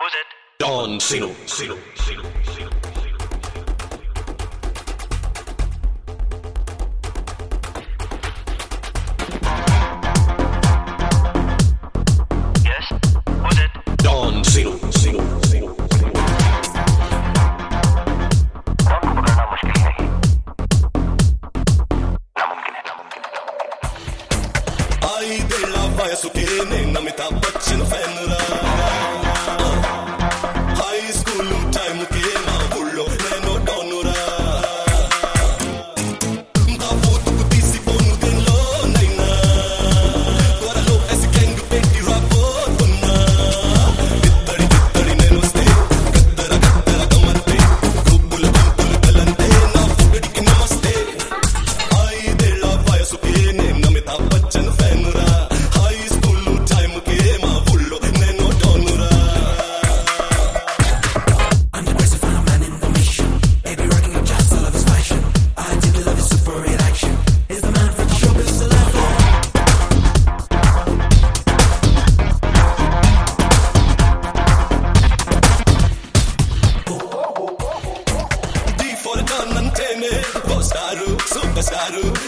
Who's it? Don Sino. Yes? Who's it? Don Sino. Don को पकड़ना मुश्किल ही नहीं, नामुमकिन है। आई देला वयसुके నేను అమితాబ్ బచ్చన్ ఫ్యాన్ రా హై స్కూల్ టైం కే మా ఊళ్ళో నేను డాన్ రా నా ఫోటోకు తీసిపోను దేనిలో నైనా త్వరలో ఎస్ గ్యాంగ్ పెట్టి రాబోతున్నా ఇద్దడి నేను వస్తే గద్దర గమ్మత్తే గుబ్బుల బంపులు బలంతే నా ఫుడికి నమస్తే ఐదేళ్ల వయసుకే నేను అమితాబ్ బచ్చన్ ఫ్యాన్ రా హై స్కూల్ టైం కే మా ఊళ్ళో నేను డాన్ రా I'm the crazy final man in the mission. Baby rocking up jazz, I love his fashion. I deeply love his super hit action. He's the man for the showbiz celebrity. D for the gun అంటేనే boss star super star